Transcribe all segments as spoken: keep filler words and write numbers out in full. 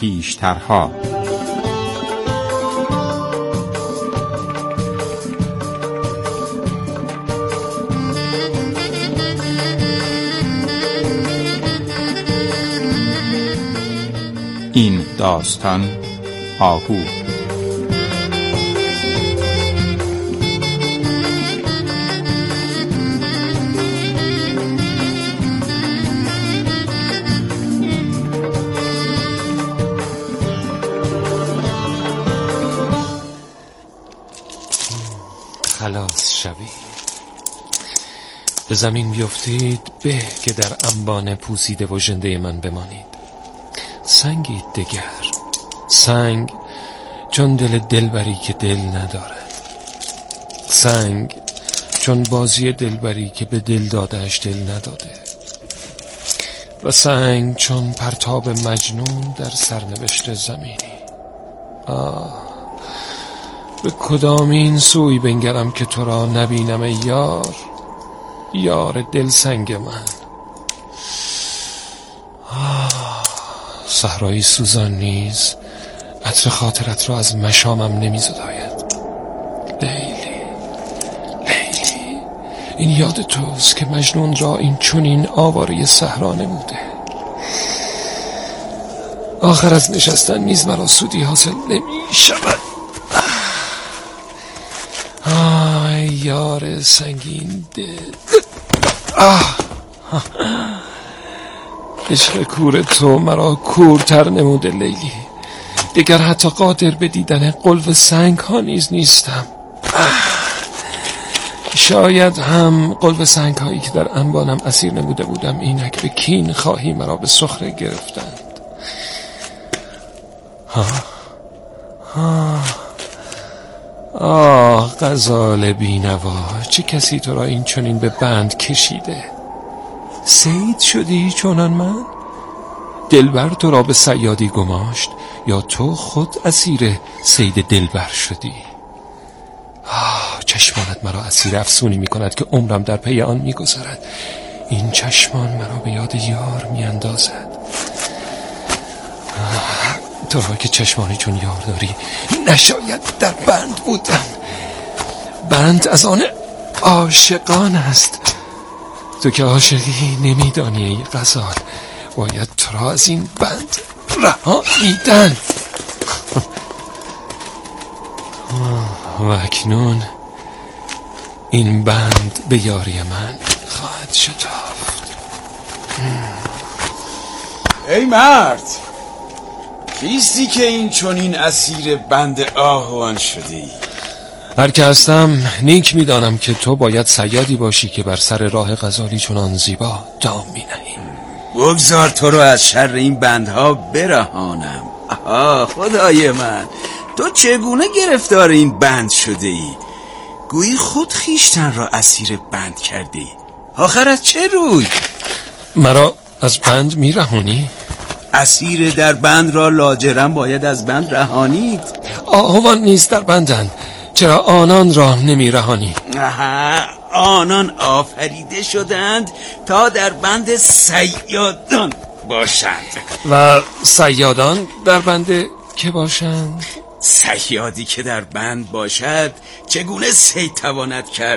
پیشترها. این داستان آهو. خلاص شوید، به زمین بیفتید به که در انبان پوسیده و ژنده من بمانید. سنگید دگر، سنگ چون دل دلبری که دل ندارد، سنگ چون بازی دلبری که به دل دادهش دل نداده، و سنگ چون پرتاب مجنون در سرنوشت زمینی. آه، به کدام این سوی بنگرم که تو را نبینم ای یار، یار دل سنگ من. آه، صحرای سوزان نیز عطر خاطرت را از مشامم نمی زداید. لیلی، لیلی، این یاد توست که مجنون را این چنین آواره صحرا نموده. آخر از نشستن نیز مرا سودی حاصل نمی شود. آه یار سنگین دل. آه عشق کور تو مرا کورتر نموده لیلی. دیگر حتی قادر به دیدن قلب سنگ ها نیز نیستم. شاید هم قلب سنگ هایی که در انبانم اسیر نموده بودم اینک به کین خواهی مرا به سخره گرفتند. ها ها آه غزال بینوا، چه کسی تو را این چنین به بند کشیده؟ صید شدی چونان من؟ دلبر تو را به صیادی گماشت یا تو خود اسیر صید دلبر شدی؟ آه چشمانت مرا اسیر افسونی می کند که عمرم در پی آن می گذرد. این چشمان مرا به یاد یار می اندازد. تو را که چشمانی چون یار داری نشاید در بند بودن. بند از آن عاشقان است. تو که عاشقی نمیدانی ای غزال، باید تو را از این بند رهانیدن. و اکنون این بند به یاری من خواهد شتافت. ای مرد، کیستی که این چنین اسیر بند آهوان شدی؟ هر که هستم نیک میدانم که تو باید صیادی باشی که بر سر راه غزالی چنان زیبا دام می نهی. بگذار تو رو از شر این بندها برهانم. آها خدای من، تو چگونه گرفتار این بند شده ای؟ گویی خود خیشتن را اسیر بند کردی. آخر از چه روی؟ مرا از بند می رهانی؟ اسیر در بند را لاجرم باید از بند رهانید. آهوان نیز در بندند، چرا آنان را نمی رهانی؟ آها، آنان آفریده شدند تا در بند صیادان باشند. و صیادان در بند که باشند؟ صیادی که در بند باشد چگونه صید تواند کرد؟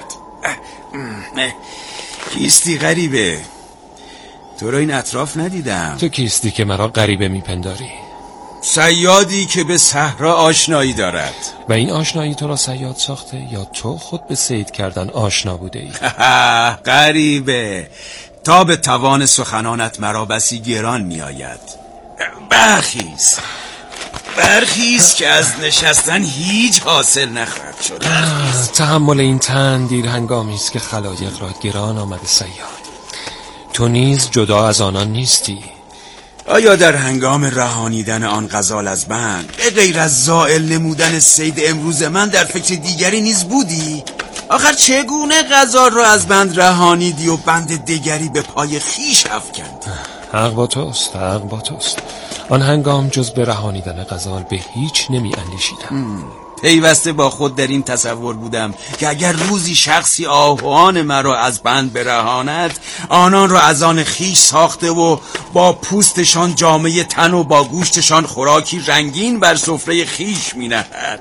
کیستی غریبه، تو را این اطراف ندیدم. تو کیستی که مرا غریبه میپنداری؟ صیادی که به صحرا آشنایی دارد. و این آشنایی تو را صیاد ساخته یا تو خود به صید کردن آشنا بوده ای؟ غریبه، تا به توان سخنانت مرا بسی گران می آید. برخیز برخیز که از نشستن هیچ حاصل نخواهد شد. تحمل این تن دیر هنگامی است که خلایق را گران آمده صیاد. تو نیز جدا از آنان نیستی. آیا در هنگام رهانیدن آن غزال از بند به غیر از زائل نمودن صید امروز من در فکر دیگری نیز بودی؟ آخر چگونه غزال را از بند رهانیدی و بند دیگری به پای خیش افکندی؟ حق با توست، حق با توست. آن هنگام جز به رهانیدن غزال به هیچ نمی اندیشیدم. پیوسته با خود در این تصور بودم که اگر روزی شخصی آهوان مرا از بند برهاند، آنان را از آن خیش ساخته و با پوستشان جامه تن و با گوشتشان خوراکی رنگین بر سفره خیش می نهد.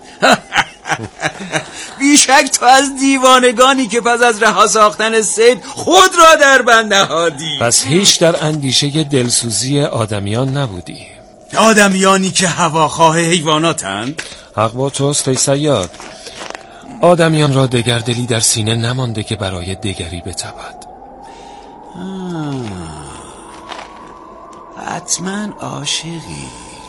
بیشک تو از دیوانگانی که پس از رها ساختن صید خود را در بند نهادی. پس هیچ در اندیشه دلسوزی آدمیان نبودی؟ آدمیانی که هواخواه حیواناتند؟ حق با توست ای صیاد. آدمیان را دگردلی در سینه نمانده که برای دگری بتپد. حتما عاشقی.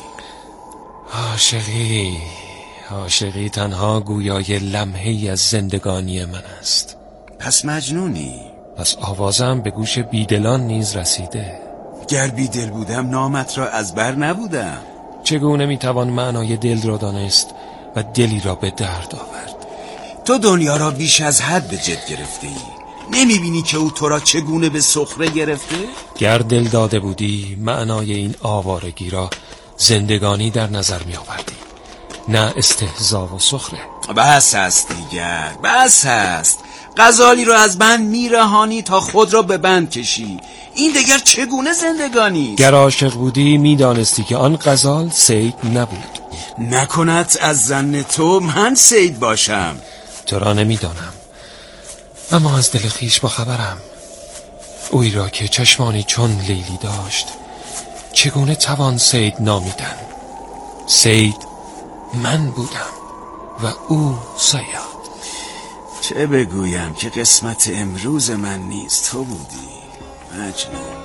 عاشقی عاشقی تنها گویای لمحه‌ای از زندگانی من است. پس مجنونی؟ پس آوازم به گوش بیدلان نیز رسیده. گر بیدل بودم نامت را از بر نبودم. چگونه میتوان معنای دل را دانست و دلی را به درد آورد؟ تو دنیا را بیش از حد به جد گرفته ای. نمیبینی که او تو را چگونه به سخره گرفته؟ گر دل داده بودی معنای این آوارگی را زندگانی در نظر می آوردی، نه استهزا و سخره. بس است دیگر، بس است. غزالی را از بند میرهانی تا خود را به بند کشی. این دیگر چگونه زندگانی است؟ گر عاشق بودی میدانستی که آن غزال صید نبود. نکند از زن تو من صید باشم. تو را نمیدانم، اما از دل خویش با خبرم. اوی را که چشمانی چون لیلی داشت چگونه توان صید نامیدن؟ صید من بودم و او صیاد. چه بگویم که قسمت امروز من نیست تو بودی مجنون.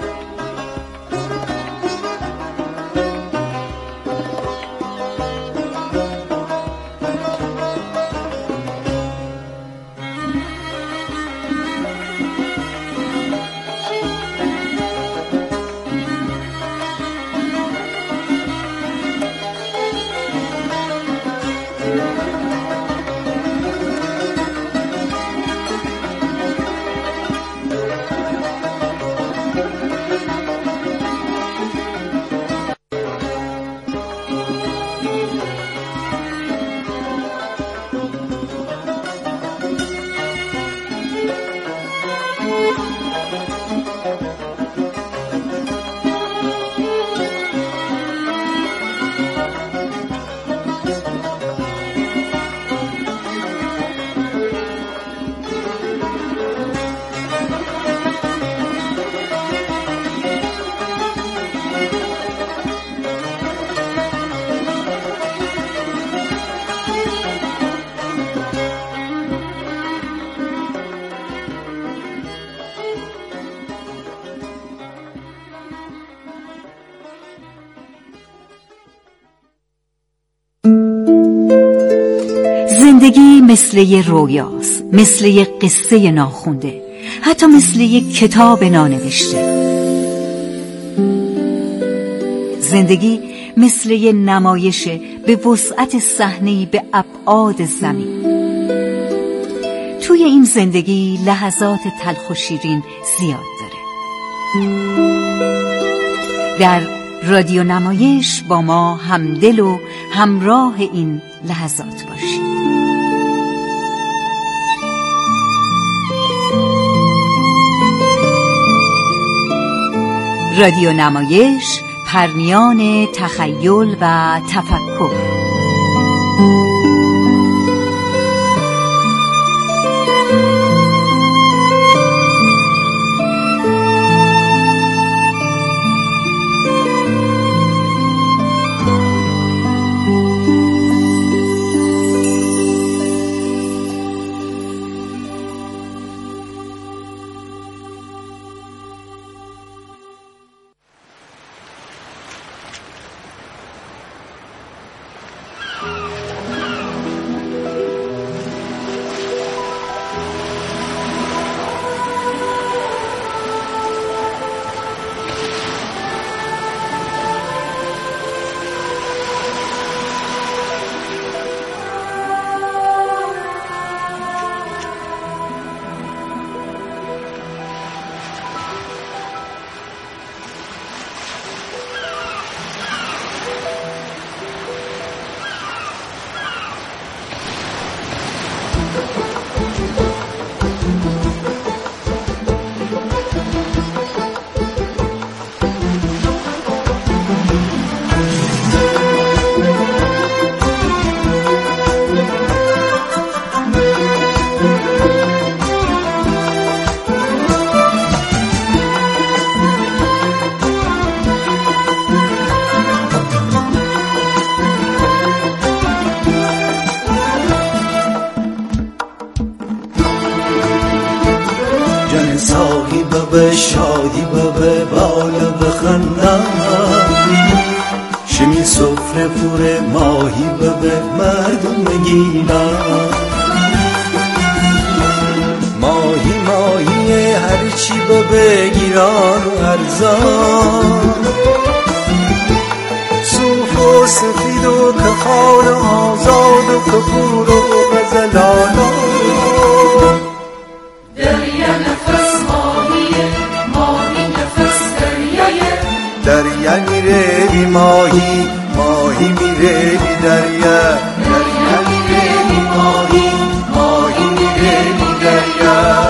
زندگی مثل یه رویاست، مثل یه قصه ناخونده، حتی مثل یه کتاب نانوشته. زندگی مثل یه نمایشه به وسعت صحنه‌ای به ابعاد زمین. توی این زندگی لحظات تلخ و شیرین زیاد داره. در رادیو نمایش با ما همدل و همراه این لحظات باشید. رادیو نمایش، پرمیان تخیل و تفکر. ماهی ببه بالا بخندم شمی سفره پور ماهی ببه مردم گیرم ماهی ماهی هرچی ببه گیران و ارزان صوف و سفید و کفار آزاد و کپور و غزلالا دریا نفس ماهیه ماهی نفس دریایه دریا میره بی ماهی ماهی میره بی دریا دریا میره بی ماهی ماهی میره بی دریا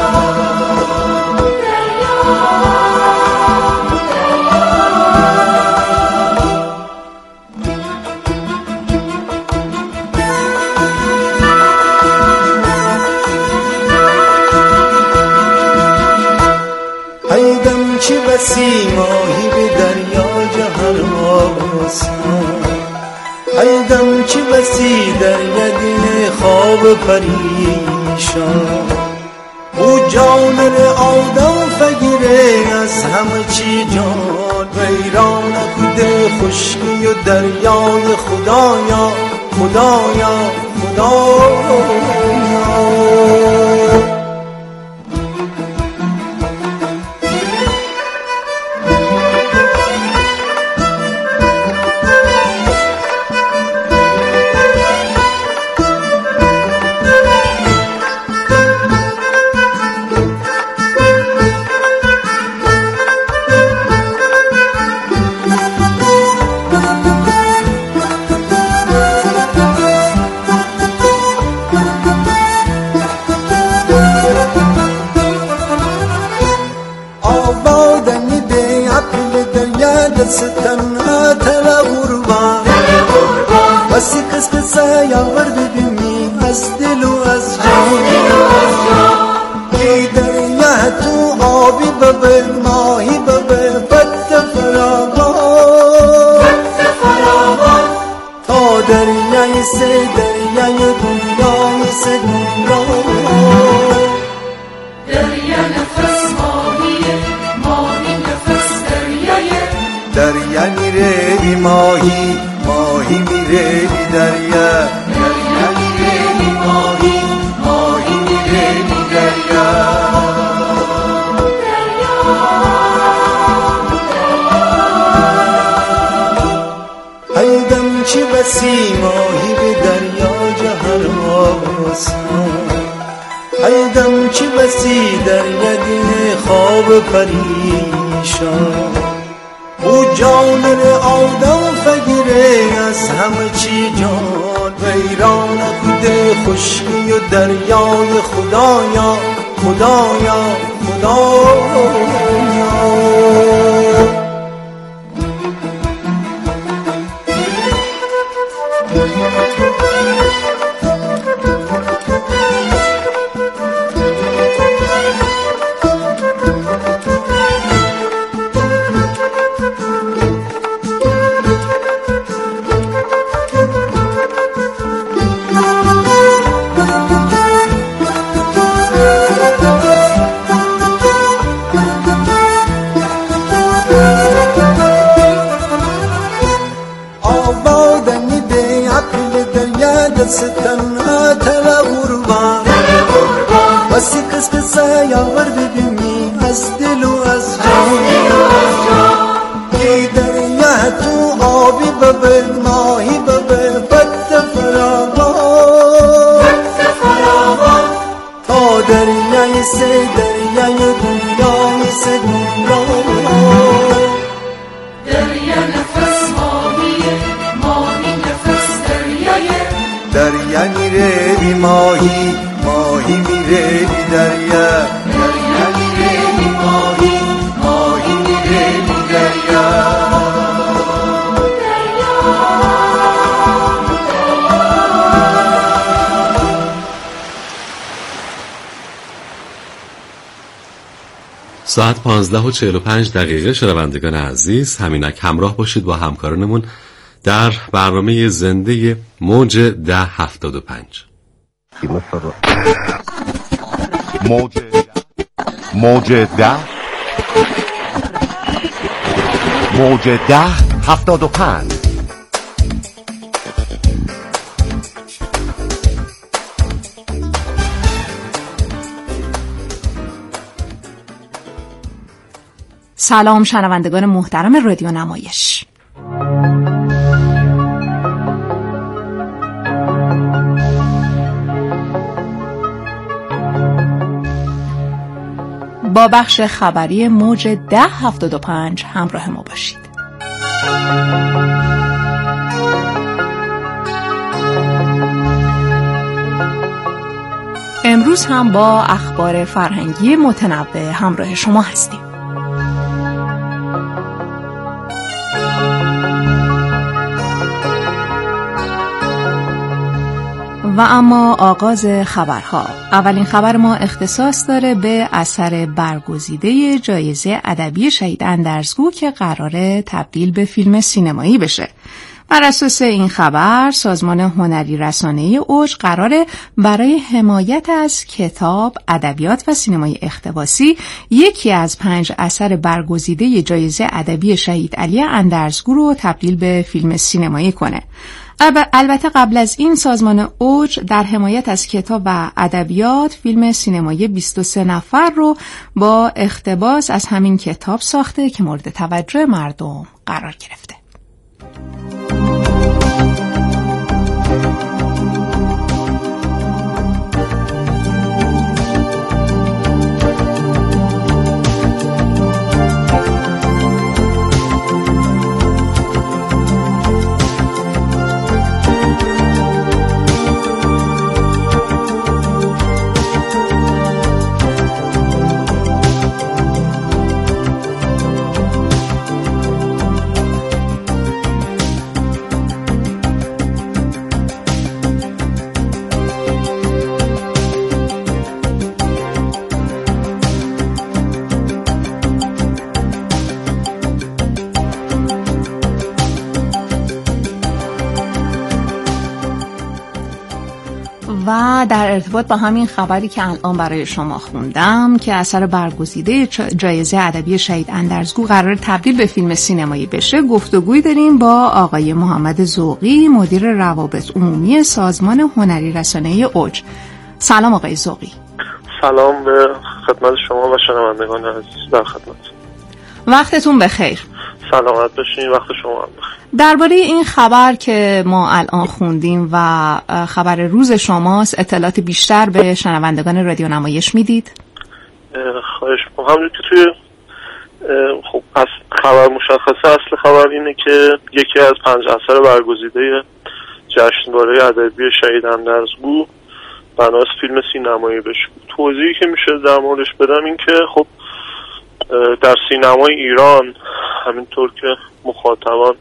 چی بسی ماهی به دریا جهر آسان ایدم چی بسی دریا دین خواب پریشان او جان آدم فگیره از همه چی جان ویران کده خشکی و دریای خدایا خدایا خدایا ستن تلا غربان وسی کس کسا یاور ببینی از دل و از جان ای دریا تو آبی ببر ماهی ببر فت فراوان تا دریای سه دریای دنیای سه دنیای دریا نفس ماهیه ماهی نفس دریایه دریا میره بی ماهی ماهی میره بی دریا دریا میره بی ماهی ماهی میره بی دریا ایدم چی بسی ماهی به دریا جهر آسان ایدم چی بسی دریا دین خواب پریشان او جان آدم فگیره از همه چی جان ویران کده خشکی و دریای خدایا خدایا خدایا ستن تلا غربان وسی کس کسا یاور ببینی از دل و از جان ای دریا تو آبی ببر ماهی ببر فت فراوان تا دریای سه دریای دنیای سه دنیای دریا نفس ماهیه ماهی نفس دریایه دریا میره بی ماهی ماهی میره بی دریا دریا میره بی ماهی ماهی میره بی دریا ساعت پانزده و چهل و پنج دقیقه. شنوندگان عزیز، همینک همراه باشید با همکارانمون در برنامه زنده موج ده هفتاد و پنج. موج موج ده موج ده هفتاد و پنج. سلام شنوندگان محترم رادیو نمایش. با بخش خبری موج ده هفتاد و پنج همراه ما باشید. امروز هم با اخبار فرهنگی متنوع همراه شما هستیم. و اما آغاز خبرها. اولین خبر ما اختصاص داره به اثر برگزیده جایزه ادبی شهید اندرزگو که قراره تبدیل به فیلم سینمایی بشه. بر اساس این خبر سازمان هنری رسانه‌ای اوج قراره برای حمایت از کتاب، ادبیات و سینمای اقتباسی یکی از پنج اثر برگزیده جایزه ادبی شهید علی اندرزگو رو تبدیل به فیلم سینمایی کنه. البته قبل از این سازمان اوج در حمایت از کتاب و ادبیات فیلم سینمایی بیست و سه نفر رو با اقتباس از همین کتاب ساخته که مورد توجه مردم قرار گرفته. و در ارتباط با همین خبری که الان برای شما خوندم که اثر برگزیده جایزه ادبی شهید اندرزگو قرار تبدیل به فیلم سینمایی بشه، گفتگویی داریم با آقای محمد ذوقی، مدیر روابط عمومی سازمان هنری رسانه‌ای اوج. سلام آقای ذوقی. سلام به خدمت شما و شنوندگان عزیز در خدمت. وقتتون بخیر. سلامت باشین، وقت شما هم بخیر. درباره این خبر که ما الان خوندیم و خبر روز شماست اطلاعات بیشتر به شنوندگان رادیو نمایش میدید؟ خواهش می‌کنم. همونجور که توی خب از خبر مشخصه، اصل خبر اینه که یکی از پنج اثر برگزیده جشنواره ادبی شهید اندرزگو بناس فیلم سینمایی بشه. توضیحی که میشه در موردش بدم این که خب در سینمای ایران همینطور که مخاطبان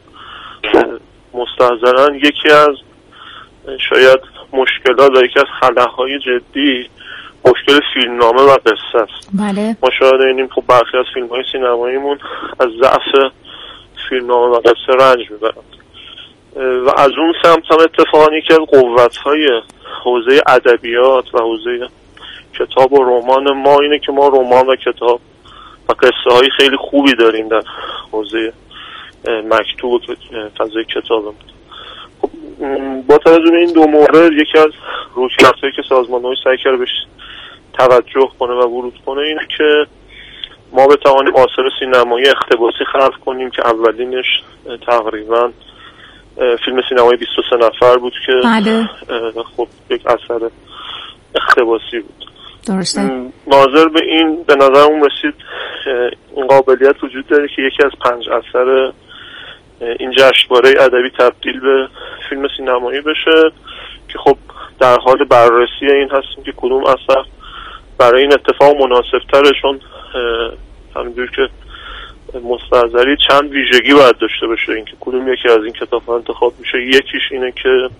مستحضرن یکی از شاید مشکلات و یکی از خلاهای جدی مشکل فیلمنامه و قصه است. بله. ما شاید اینیم خب برخی از فیلم‌های سینماییمون از ضعف فیلمنامه و قصه رنج میبرند و از اون سمت هم اتفاقا یکی از قوت‌های حوزه ادبیات و حوزه کتاب و رمان ما اینه که ما رمان و کتاب و قصه های خیلی خوبی داریم در حوزه مکتوب و فضای کتاب. خب با توجه به این دو مورد یکی از رویکردهایی که سازمان اوج سعی کرده بهش توجه کنه و ورود کنه اینه که ما بتوانیم آثار سینمایی اقتباسی خلق کنیم که اولینش تقریبا فیلم سینمایی بیست و سه نفر بود که بله. خب یک اثر اقتباسی بود. درسته. ناظر به این به نظرم رسید این قابلیت وجود داره که یکی از پنج اثر این جشنواره ادبی تبدیل به فیلم سینمایی بشه که خب در حال بررسی این هستیم که کدوم اثر برای این اتفاق مناسب تره، چون همینجور که مستحضری چند ویژگی باید داشته باشه اینکه کدوم یکی از این کتاب‌ها انتخاب میشه. یکیش اینه که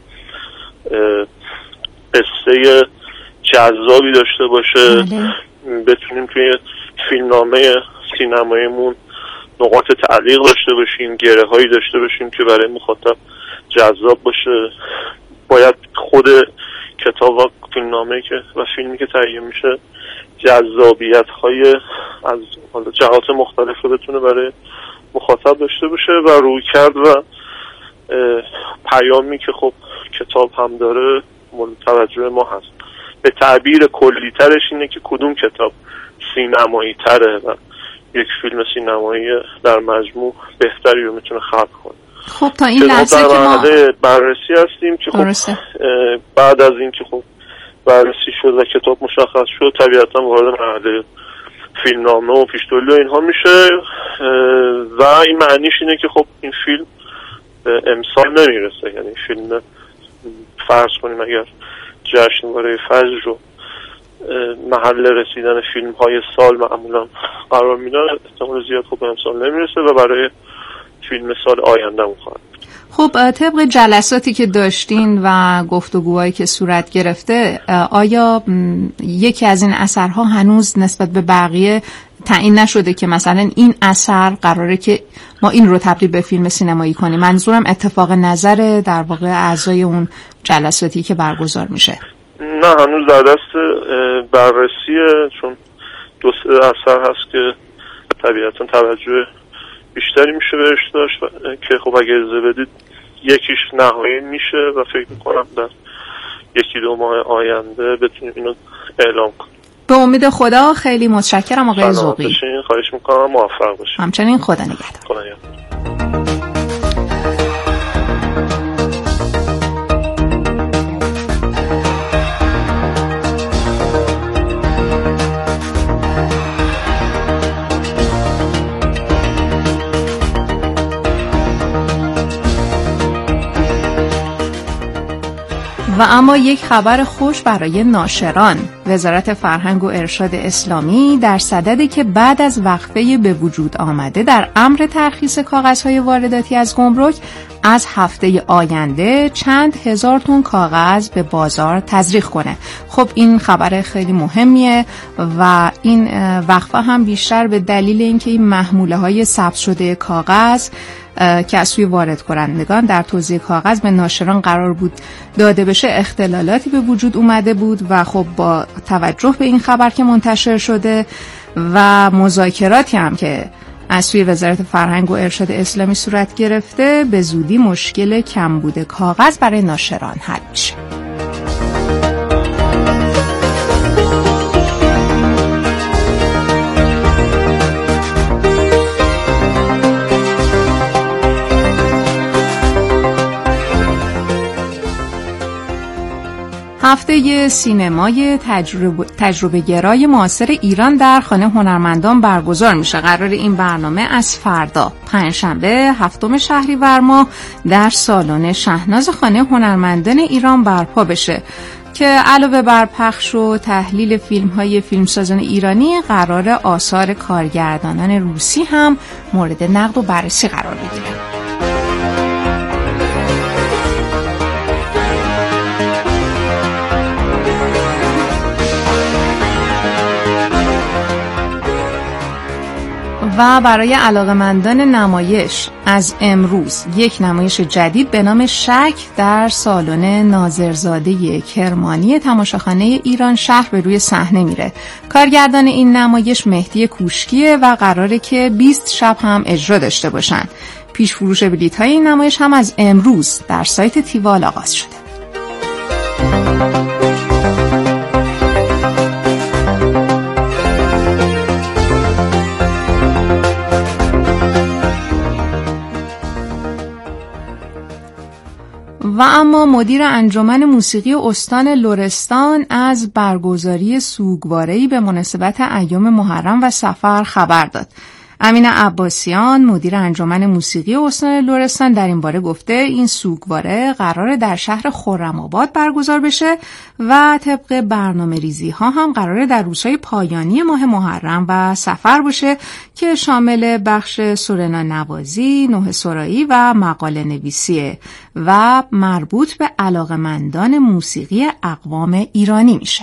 قصه جذابی داشته باشه، بله. بتونیم توی فیلمنامه سینماییمون نقاط تعلیق داشته باشیم، گره هایی داشته باشیم که برای مخاطب جذاب باشه. باید خود کتاب و فیلمنامه که و فیلمی که تهیه میشه جذابیت های از حالا جهات مختلف رو بتونه برای مخاطب داشته باشه و روی کرد و پیامی که خب کتاب هم داره مورد توجه ما هست. به تعبیر کلی ترش اینه که کدوم کتاب سینمایی تره و یک فیلم سینمایی در مجموع بهتری رو میتونه خلق کنه. خب تا این لحظه که ما بررسی هستیم که خب بعد از این که خب بررسی شد و کتاب مشخص شد طبیعتا وارد مرحله فیلمنامه و پیشتولی و اینها میشه و این معنیش اینه که خب این فیلم امسال نمیرسه. یعنی فیلم فرض کنیم اگر جشنواره فجر رو محل رسیدن فیلم های سال معمولا قرار میدن، احتمال زیاد خب امسال نمیرسه و برای فیلم سال آینده خواهد. خب طبق جلساتی که داشتین و گفتگوهایی که صورت گرفته، آیا یکی از این اثرها هنوز نسبت به بقیه تعیین نشده که مثلا این اثر قراره که ما این رو تبدیل به فیلم سینمایی کنیم؟ منظورم اتفاق نظر در واقع اعضای اون جلساتی که برگزار میشه. نه هنوز در دست بررسیه، چون دو سه اثر هست که طبیعتا توجه بیشتری میشه بهش داشت که خب اگه اجازه بدید یکیش نهایی میشه و فکر میکنم در یکی دو ماه آینده بتونیم اینو اعلام کنیم. به امید خدا. خیلی متشکرم آقای ذوقی. خواهش میکنم، موفق باشید. همچنین خدا نگهدار. خدا نگهدار. و اما یک خبر خوش برای ناشران. وزارت فرهنگ و ارشاد اسلامی در صددی که بعد از وقفه به وجود آمده در امر ترخیص کاغذهای وارداتی از گمرک از هفته آینده چند هزار تن کاغذ به بازار تزریق کنه. خب این خبر خیلی مهمیه و این وقفه هم بیشتر به دلیل اینکه این محموله های ثبت شده کاغذ که از سوی وارد کنندگان در توزیع کاغذ به ناشران قرار بود داده بشه اختلالاتی به وجود اومده بود و خب با توجه به این خبر که منتشر شده و مذاکراتی هم که از سوی وزارت فرهنگ و ارشاد اسلامی صورت گرفته، به زودی مشکل کمبود کاغذ برای ناشران حل میشه. هفته سینمای تجربه, تجربه گرای معاصر ایران در خانه هنرمندان برگزار میشه. قرار این برنامه از فردا پنجشنبه هفتم شهریور ماه در سالن شهناز خانه هنرمندان ایران برپا بشه که علاوه بر پخش و تحلیل فیلم‌های فیلمسازان ایرانی، قرار آثار کارگردانان روسی هم مورد نقد و بررسی قرار بگیره. و برای علاقه‌مندان نمایش از امروز یک نمایش جدید به نام شک در سالن ناظرزاده کرمانی تماشاخانه ایران شهر به روی صحنه میره. کارگردان این نمایش مهدی کوشکیه و قراره که بیست شب هم اجرا داشته باشن. پیش فروش بلیط‌های این نمایش هم از امروز در سایت تیوال آغاز شده. و اما مدیر انجمن موسیقی استان لرستان از برگزاری سوگواره‌ای به مناسبت ایام محرم و صفر خبر داد. امین عباسیان مدیر انجمن موسیقی استان لرستان در این باره گفته این سوگواره قراره در شهر خرم‌آباد برگزار بشه و طبق برنامه ریزی ها هم قراره در روزهای پایانی ماه محرم و صفر باشه که شامل بخش سرنا نوازی، نوحه سرایی و مقاله نویسیه و مربوط به علاقه‌مندان موسیقی اقوام ایرانی میشه.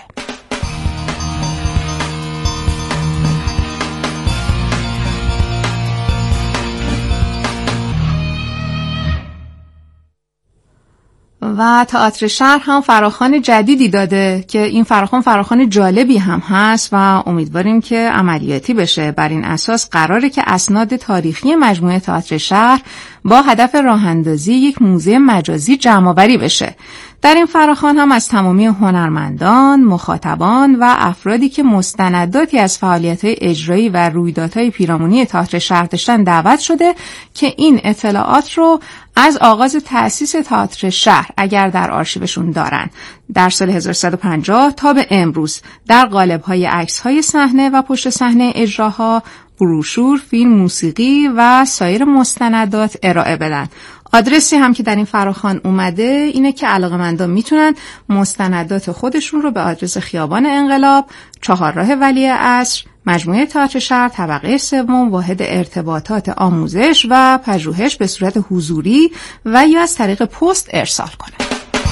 و تئاتر شهر هم فراخوان جدیدی داده که این فراخوان فراخوان جالبی هم هست و امیدواریم که عملیاتی بشه. بر این اساس قراره که اسناد تاریخی مجموعه تئاتر شهر با هدف راه‌اندازی یک موزه مجازی جمع‌آوری بشه. در این فراخوان هم از تمامی هنرمندان، مخاطبان و افرادی که مستنداتی از فعالیت‌های اجرایی و رویدادهای پیرامونی تئاتر شهر داشتن دعوت شده که این اطلاعات رو از آغاز تأسیس تئاتر شهر اگر در آرشیوشون دارن در سال هزار و سیصد و پنجاه تا به امروز در قالب‌های عکس‌های صحنه و پشت صحنه اجراها، بروشور، فیلم، موسیقی و سایر مستندات ارائه بدن. آدرسی هم که در این فراخوان اومده اینه که علاقه‌مندان میتونن مستندات خودشون رو به آدرس خیابان انقلاب، چهارراه ولی عصر، مجموعه تئاتر شهر، طبقه سوم، واحد ارتباطات آموزش و پژوهش به صورت حضوری و یا از طریق پست ارسال کنن.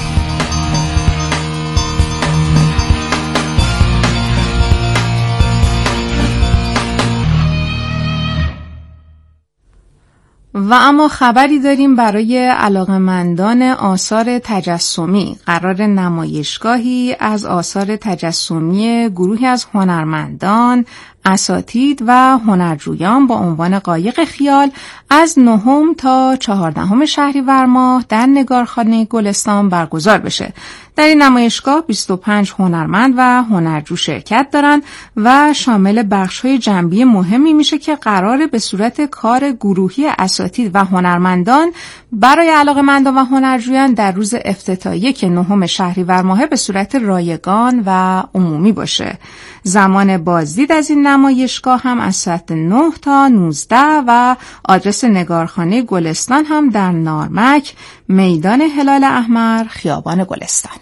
و اما خبری داریم برای علاقه‌مندان آثار تجسمی. قرار نمایشگاهی از آثار تجسمی گروهی از هنرمندان، اساتید و هنرجویان با عنوان قایق خیال از نهم تا چهاردهم شهریور ماه در نگارخانه گلستان برگزار بشه. در این نمایشگاه بیست و پنج هنرمند و هنرجو شرکت دارن و شامل بخش‌های جنبی مهمی میشه که قراره به صورت کار گروهی اساتید و هنرمندان برای علاقه‌مندان و هنرجویان در روز افتتاحیه که نهم شهریور ماه به صورت رایگان و عمومی باشه. زمان بازدید از این نمایشگاه هم از ساعت نه تا نوزده و آدرس نگارخانه گلستان هم در نارمک، میدان هلال احمر، خیابان گلستانه.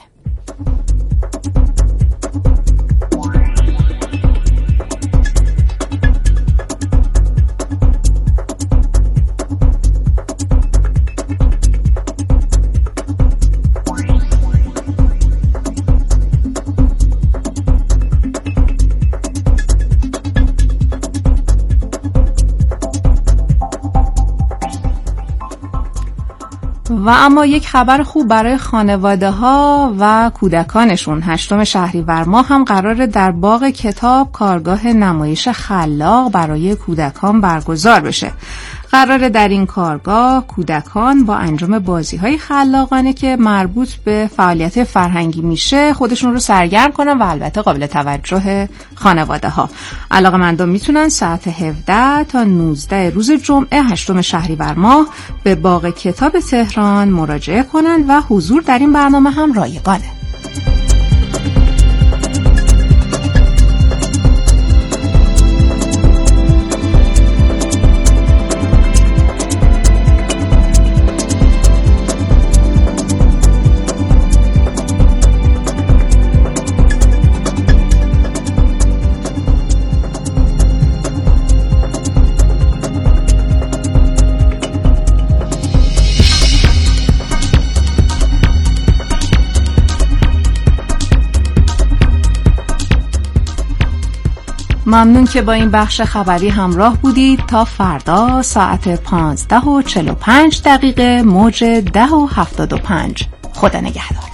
و اما یک خبر خوب برای خانواده ها و کودکانشون. هشتم شهریور ماه هم قراره در باغ کتاب کارگاه نمایش خلاق برای کودکان برگزار بشه. قراره در این کارگاه کودکان با انجام بازی‌های خلاقانه که مربوط به فعالیت فرهنگی میشه خودشون رو سرگرم کنن و البته قابل توجه خانواده ها. علاقه‌مندان میتونن ساعت هفده تا نوزده روز جمعه هشتم شهریور ماه به باغ کتاب تهران مراجعه کنن و حضور در این برنامه هم رایگانه. ممنون که با این بخش خبری همراه بودید. تا فردا ساعت پانزده و چهل و پنج دقیقه موج ده و هفتاد و پنج. خدا نگهدار.